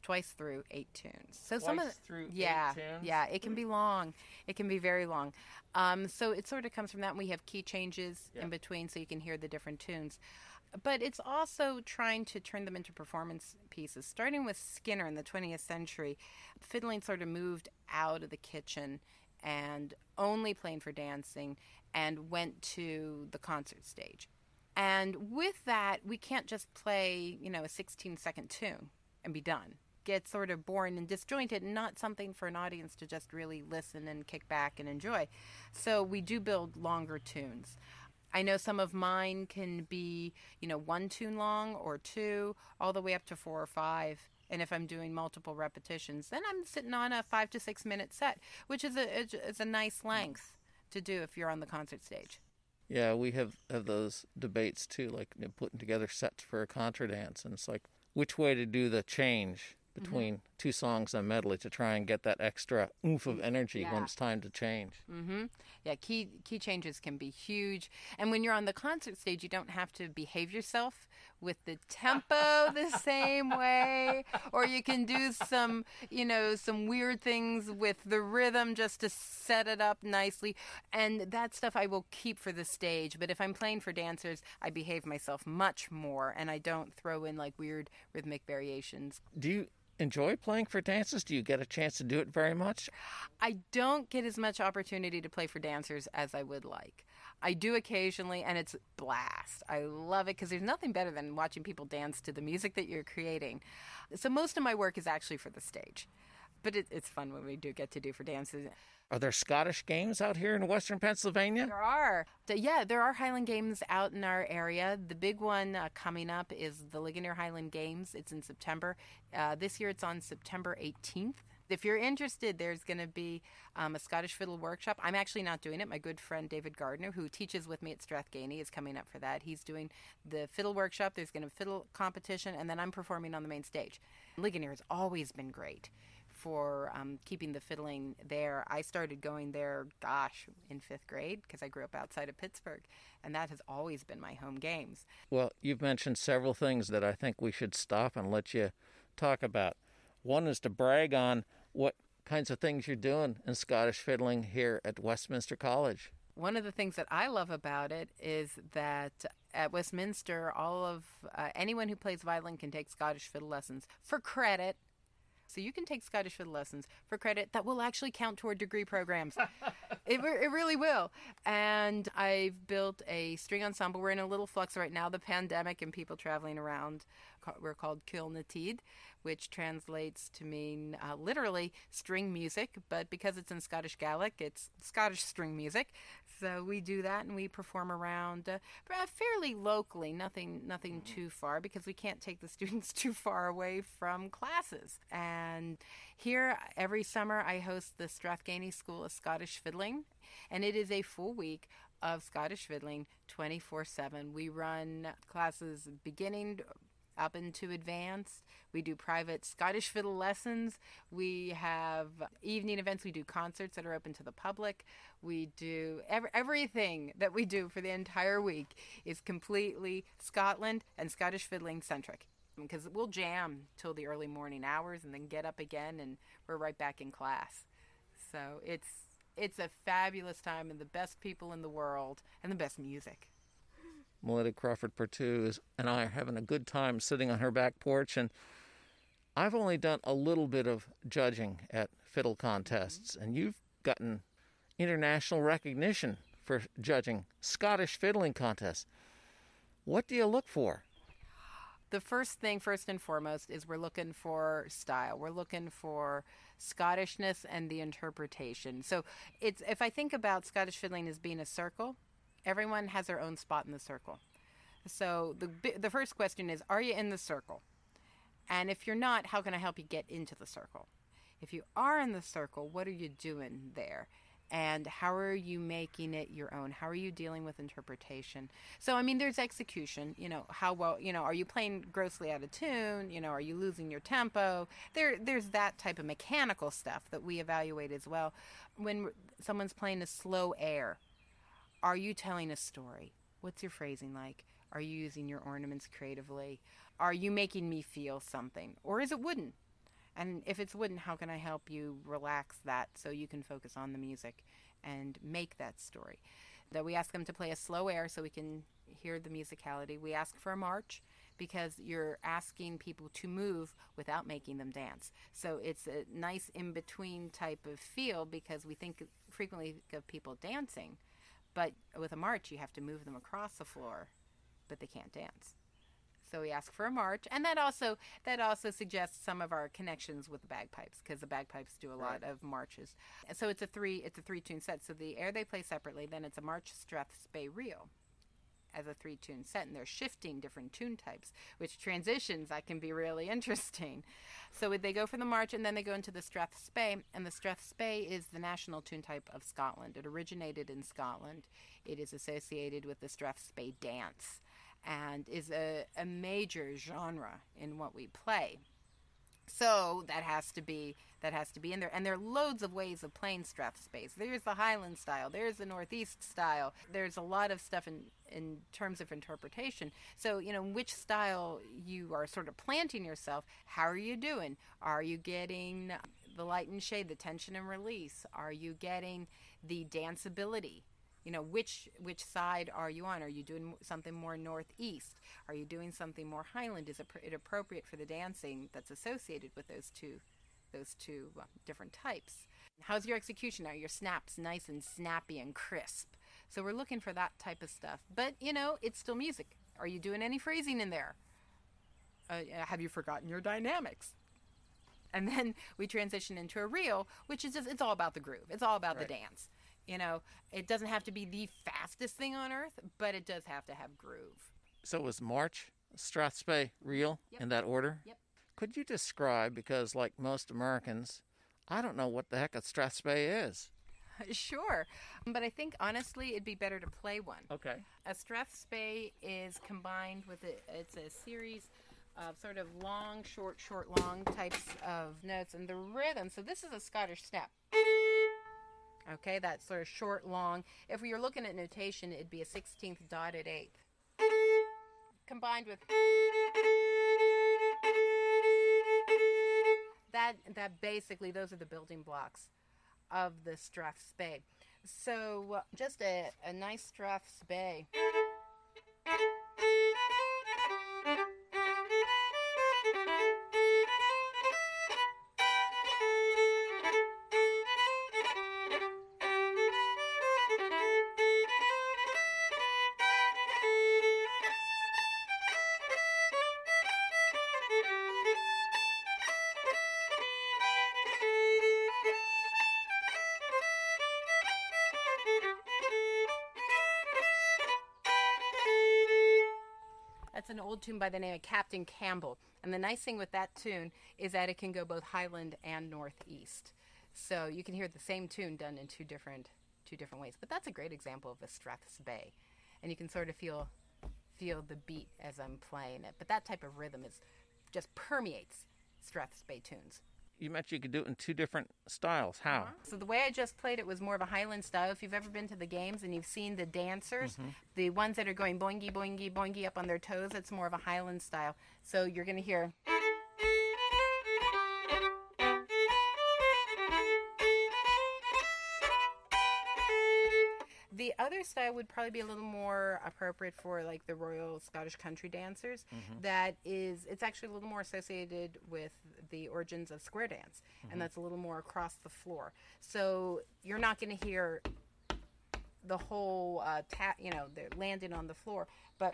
twice through eight tunes. So Twice some of the, through yeah, eight tunes? yeah, it can be long. It can be very long. Um, so it sort of comes from that. And we have key changes Yeah. in between, so you can hear the different tunes. But it's also trying to turn them into performance pieces. Starting with Skinner in the twentieth century, fiddling sort of moved out of the kitchen and only playing for dancing and went to the concert stage. And with that, we can't just play, you know, a sixteen-second tune and be done. Get sort of boring and disjointed and not something for an audience to just really listen and kick back and enjoy. So we do build longer tunes. I know some of mine can be, you know, one tune long or two, all the way up to four or five. And if I'm doing multiple repetitions, then I'm sitting on a five to six minute set, which is a is a nice length to do if you're on the concert stage. Yeah, we have, have those debates too, like you know, putting together sets for a contra dance, and it's like which way to do the change between mm-hmm. two songs on medley to try and get that extra oomph of energy yeah. when it's time to change. Mm-hmm. Yeah, key key changes can be huge. And when you're on the concert stage, you don't have to behave yourself with the tempo the same way, or you can do some, you know, some weird things with the rhythm just to set it up nicely. And that stuff I will keep for the stage. But if I'm playing for dancers, I behave myself much more, and I don't throw in like weird rhythmic variations. Do you enjoy playing for dancers? Do you get a chance to do it very much? I don't get as much opportunity to play for dancers as I would like. I do occasionally, and it's blast. I love it because there's nothing better than watching people dance to the music that you're creating. So most of my work is actually for the stage, but it, it's fun when we do get to do for dancers. Are there Scottish games out here in Western Pennsylvania? There are. Yeah, there are Highland Games out in our area. The big one uh, coming up is the Ligonier Highland Games. It's in September. Uh, this year it's on September eighteenth. If you're interested, there's going to be um, a Scottish fiddle workshop. I'm actually not doing it. My good friend David Gardner, who teaches with me at Strathgainey, is coming up for that. He's doing the fiddle workshop. There's going to be a fiddle competition, and then I'm performing on the main stage. Ligonier has always been great for um, keeping the fiddling there. I started going there, gosh, in fifth grade because I grew up outside of Pittsburgh, and that has always been my home games. Well, you've mentioned several things that I think we should stop and let you talk about. One is to brag on what kinds of things you're doing in Scottish fiddling here at Westminster College. One of the things that I love about it is that at Westminster, all of uh, anyone who plays violin can take Scottish fiddle lessons for credit. So you can take Scottish fiddle lessons for credit that will actually count toward degree programs. it, it really will. And I've built a string ensemble. We're in a little flux right now, the pandemic and people traveling around. We're called Kilnatid, which translates to mean uh, literally string music, but because it's in Scottish Gaelic, it's Scottish string music. So we do that, and we perform around uh, fairly locally, nothing nothing too far, because we can't take the students too far away from classes. And here, every summer, I host the Strathgainey School of Scottish Fiddling, and it is a full week of Scottish fiddling twenty-four seven. We run classes beginning up into advanced. We do private Scottish fiddle lessons. We have evening events. We do concerts that are open to the public. We do ev- everything that we do for the entire week is completely Scotland and Scottish fiddling centric, because we'll jam till the early morning hours and then get up again, and we're right back in class. So it's it's a fabulous time, and the best people in the world and the best music. Melita Crawford-Pertut is, and I are having a good time sitting on her back porch, and I've only done a little bit of judging at fiddle contests, and you've gotten international recognition for judging Scottish fiddling contests. What do you look for? The first thing, first and foremost, is we're looking for style. We're looking for Scottishness and the interpretation. So it's if I think about Scottish fiddling as being a circle, everyone has their own spot in the circle. So the the first question is, are you in the circle? And if you're not, how can I help you get into the circle? If you are in the circle, what are you doing there? And how are you making it your own? How are you dealing with interpretation? So, I mean, there's execution. You know, how well, you know, are you playing grossly out of tune? You know, are you losing your tempo? There, There's that type of mechanical stuff that we evaluate as well. When someone's playing a slow air, are you telling a story? What's your phrasing like? Are you using your ornaments creatively? Are you making me feel something? Or is it wooden? And if it's wooden, how can I help you relax that so you can focus on the music and make that story? That we ask them to play a slow air so we can hear the musicality. We ask for a march because you're asking people to move without making them dance. So it's a nice in-between type of feel because we think frequently of people dancing, but with a march you have to move them across the floor, but they can't dance. So we ask for a march, and that also that also suggests some of our connections with the bagpipes because the bagpipes do a lot Right. of marches. So it's a three it's a three tune set. So the air they play separately, then it's a march, strathspey, reel as a three tune set, and they're shifting different tune types, which transitions that can be really interesting. So they go for the march, and then they go into the strathspey, and the strathspey is the national tune type of Scotland. It originated in Scotland. It is associated with the strathspey dance, and is a, a major genre in what we play. So that has to be that has to be in there. And there are loads of ways of playing strathspeys. There's the Highland style. There's the Northeast style. There's a lot of stuff in, in terms of interpretation. So, you know, which style you are sort of planting yourself, how are you doing? Are you getting the light and shade, the tension and release? Are you getting the danceability? You know, which which side are you on? Are you doing something more northeast? Are you doing something more Highland? Is it, it appropriate for the dancing that's associated with those two those two uh, different types? How's your execution? Are your snaps nice and snappy and crisp? So we're looking for that type of stuff. But, you know, it's still music. Are you doing any phrasing in there? Uh, have you forgotten your dynamics? And then we transition into a reel, which is just, it's all about the groove. It's all about Right. the dance. You know, it doesn't have to be the fastest thing on earth, but it does have to have groove. So was march, strathspey, reel Yep. in that order? Yep. Could you describe, because like most Americans, I don't know what the heck a strathspey is. Sure. But I think, honestly, it'd be better to play one. Okay. A strathspey is combined with a, it's a series of sort of long, short, short, long types of notes. And the rhythm, so this is a Scottish snap. Okay, that sort of short, long. If we were looking at notation, it'd be a sixteenth dotted eighth. Combined with that, that basically, those are the building blocks of the strathspey. So uh, just a, a nice strathspey. That's an old tune by the name of Captain Campbell. And the nice thing with that tune is that it can go both Highland and Northeast. So you can hear the same tune done in two different two different ways. But that's a great example of a strathspey. And you can sort of feel feel the beat as I'm playing it. But that type of rhythm is just permeates strathspey tunes. You mentioned you could do it in two different styles. How? So the way I just played it was more of a Highland style. If you've ever been to the games and you've seen the dancers, Mhm. the ones that are going boingy, boingy, boingy up on their toes, it's more of a Highland style. So you're going to hear... The other style would probably be a little more appropriate for like the Royal Scottish Country Dancers. Mhm. That is, it's actually a little more associated with the origins of square dance, Mhm. and that's a little more across the floor. So you're not going to hear the whole uh, tap, you know, they're landing on the floor, but.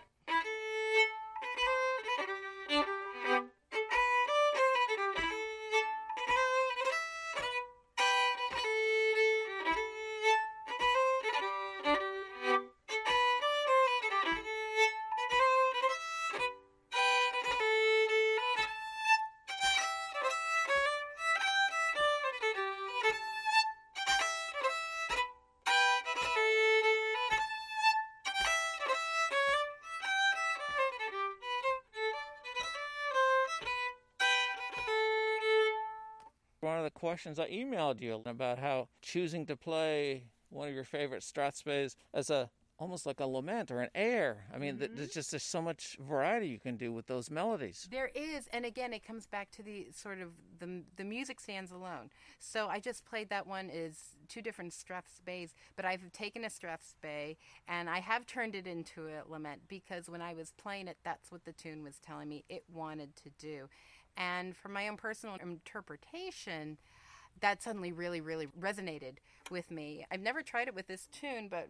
One of the questions I emailed you about how choosing to play one of your favorite strathspeys as a almost like a lament or an air. I mean, Mm-hmm. there's just there's so much variety you can do with those melodies. There is, and again, it comes back to the sort of the the music stands alone. So I just played that one is two different Strathspeys, but I've taken a Strathspey and I have turned it into a lament because when I was playing it, that's what the tune was telling me it wanted to do. And for my own personal interpretation, that suddenly really, really resonated with me. I've never tried it with this tune, but...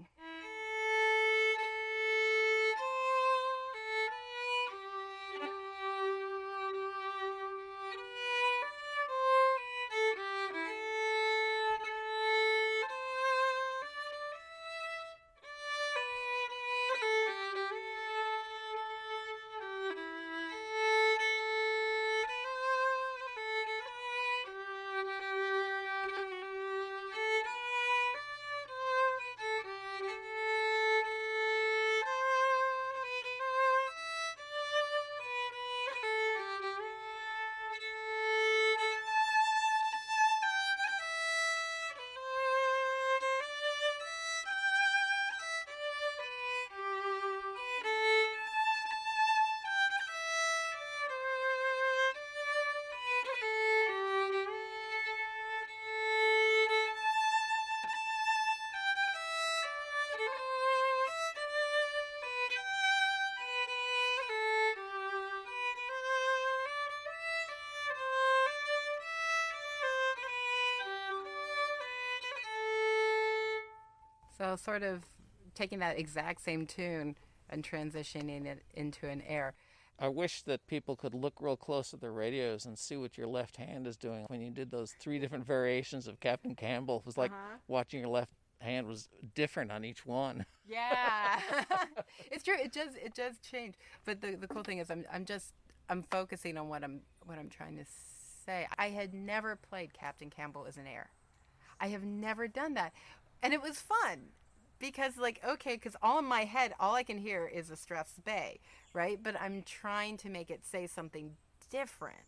So sort of taking that exact same tune and transitioning it into an air. I wish that people could look real close at their radios and see what your left hand is doing. When you did those three different variations of Captain Campbell, it was like Uh-huh. watching your left hand was different on each one. Yeah, it's true. It does. It does change. But the the cool thing is, I'm I'm just I'm focusing on what I'm what I'm trying to say. I had never played Captain Campbell as an air. I have never done that, and it was fun because, like, okay, because all in my head, all I can hear is a Strathspey, right? But I'm trying to make it say something different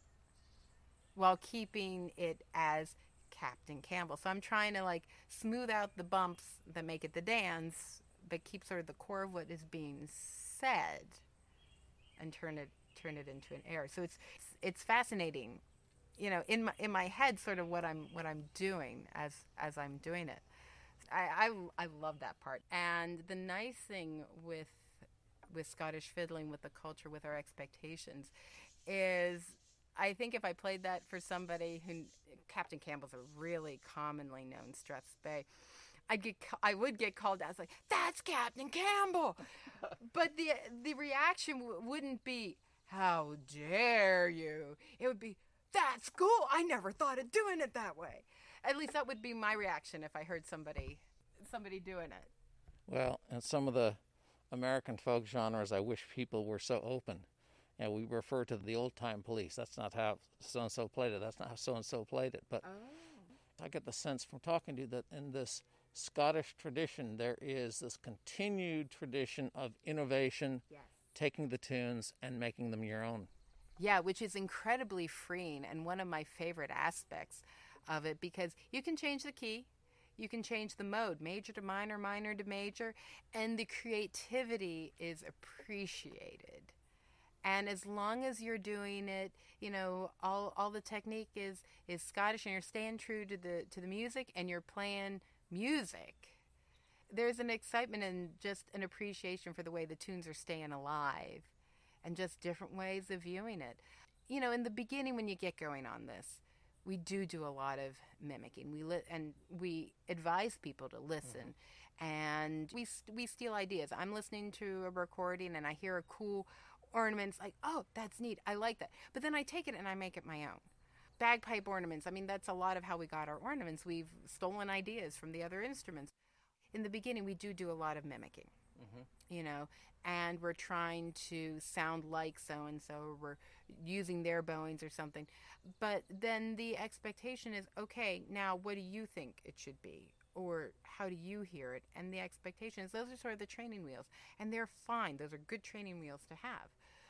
while keeping it as Captain Campbell. So I'm trying to like smooth out the bumps that make it the dance, but keep sort of the core of what is being said and turn it turn it into an air. So it's it's fascinating, you know, in my in my head, sort of what I'm what I'm doing as as I'm doing it. I I, I love that part. And the nice thing with with Scottish fiddling, with the culture, with our expectations, is I think if I played that for somebody who, Captain Campbell's a really commonly known Strathspey, I'd get, I would get called out. It's like, that's Captain Campbell. But the the reaction w- wouldn't be, how dare you? It would be, that's cool. I never thought of doing it that way. At least that would be my reaction if I heard somebody somebody doing it. Well, and some of the American folk genres, I wish people were so open. And we refer to the old-time police. That's not how so-and-so played it. That's not how so-and-so played it. But oh. I get the sense from talking to you that in this Scottish tradition, there is this continued tradition of innovation, yes. taking the tunes and making them your own. Yeah, which is incredibly freeing and one of my favorite aspects of it, because you can change the key, you can change the mode, major to minor, minor to major, and the creativity is appreciated. And as long as you're doing it, you know, all all the technique is is Scottish, and you're staying true to the to the music, and you're playing music, there's an excitement and just an appreciation for the way the tunes are staying alive, and just different ways of viewing it. You know, in the beginning, when you get going on this, we do do a lot of mimicking. We li- and we advise people to listen, mm-hmm. and we we steal ideas. I'm listening to a recording, and I hear a cool ornaments, like, oh, that's neat, I like that. But then I take it and I make it my own. Bagpipe ornaments, I mean, that's a lot of how we got our ornaments. We've stolen ideas from the other instruments. In the beginning, we do do a lot of mimicking, mm-hmm. you know, and we're trying to sound like so-and-so, or we're using their bowings or something. But then the expectation is, okay, now what do you think it should be? Or how do you hear it? And the expectation is, those are sort of the training wheels. And they're fine. Those are good training wheels to have.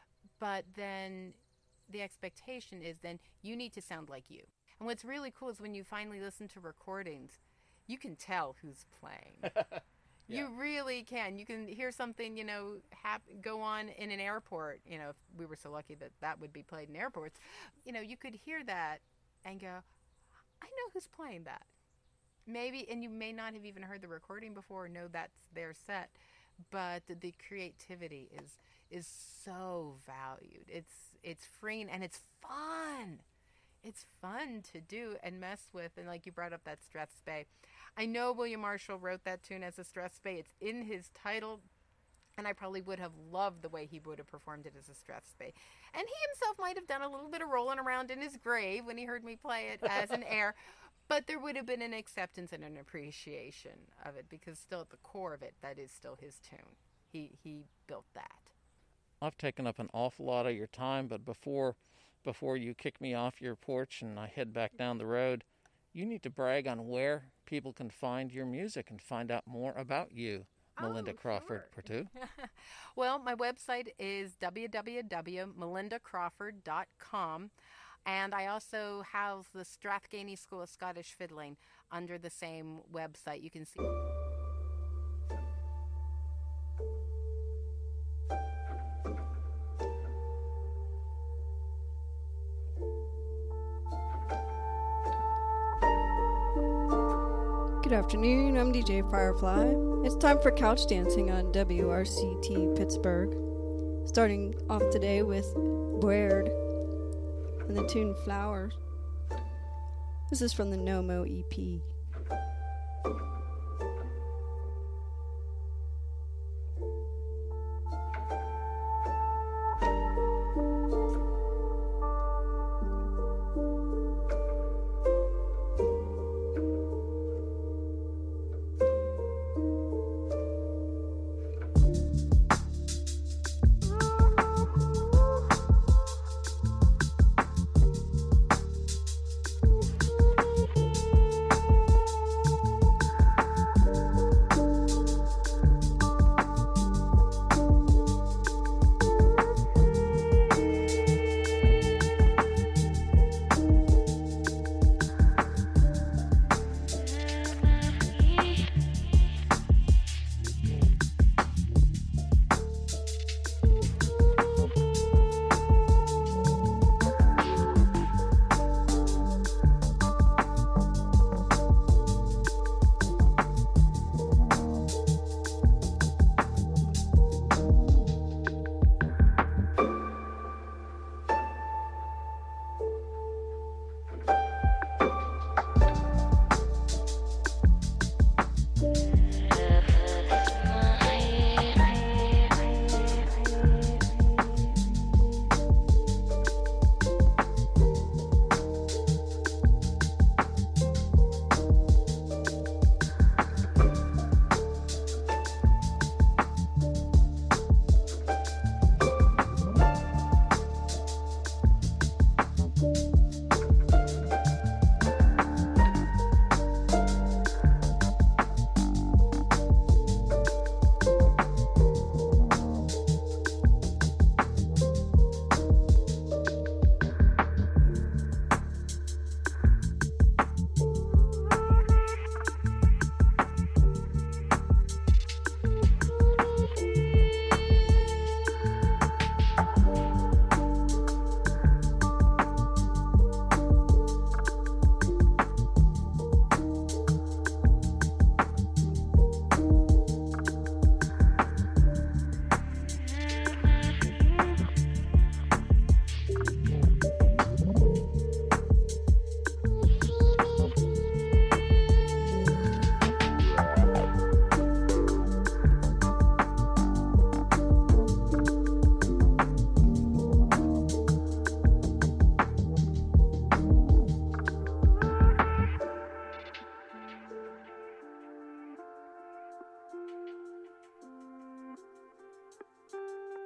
But then the expectation is then you need to sound like you. And what's really cool is when you finally listen to recordings, you can tell who's playing. Yeah. You really can. You can hear something, you know, hap- go on in an airport. You know, if we were so lucky that that would be played in airports, you know, you could hear that and go, I know who's playing that. Maybe, and you may not have even heard the recording before or know that's their set, but the creativity is is so valued. It's it's freeing and it's fun. It's fun to do and mess with. And like you brought up that Strathspey. I know William Marshall wrote that tune as a Strathspey. It's in his title. And I probably would have loved the way he would have performed it as a Strathspey. And he himself might have done a little bit of rolling around in his grave when he heard me play it as an air. But there would have been an acceptance and an appreciation of it, because still at the core of it, that is still his tune. He he built that. I've taken up an awful lot of your time, but before before you kick me off your porch and I head back down the road, you need to brag on where people can find your music and find out more about you, Melinda oh, Crawford sure. Perttu. Well, my website is w w w dot melinda crawford dot com. And I also house the Strathgainey School of Scottish Fiddling under the same website. You can see. Good afternoon, I'm D J Firefly. It's time for couch dancing on W R C T Pittsburgh. Starting off today with Baird and the tune Flowers. This is from the Nomo E P.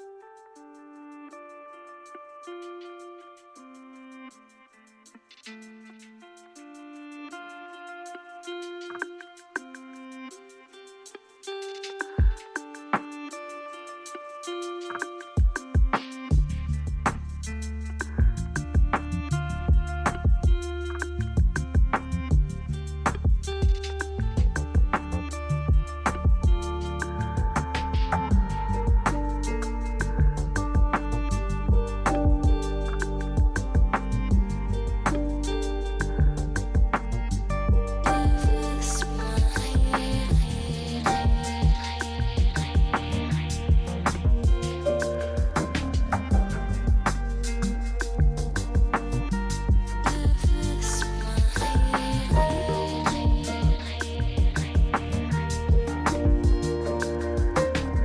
Thank you.